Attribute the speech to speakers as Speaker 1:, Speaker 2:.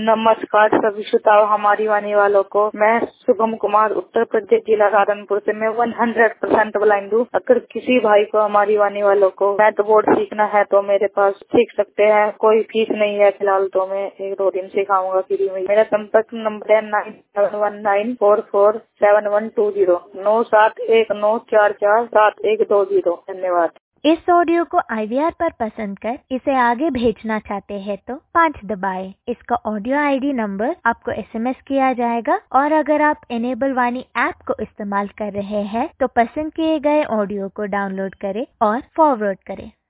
Speaker 1: नमस्कार सभी श्रोताओं हमारी वाणी वालों को। मैं शुभम कुमार उत्तर प्रदेश जिला सहारनपुर से। मैं 100% ब्लाइंड हूँ। अगर किसी भाई को हमारी वाणी वालों को मैथ बोर्ड सीखना है तो मेरे पास सीख सकते हैं। कोई फीस नहीं है फिलहाल, तो मैं 1-2 दिन सिखाऊंगा फ्री में। मेरा संपर्क नंबर है 9719447120 9719447120। धन्यवाद।
Speaker 2: इस ऑडियो को IVR पर पसंद कर इसे आगे भेजना चाहते हैं तो 5 दबाएं। इसका ऑडियो ID नंबर आपको SMS किया जाएगा और अगर आप इनेबल वाणी ऐप को इस्तेमाल कर रहे हैं तो पसंद किए गए ऑडियो को डाउनलोड करें और फॉरवर्ड करें।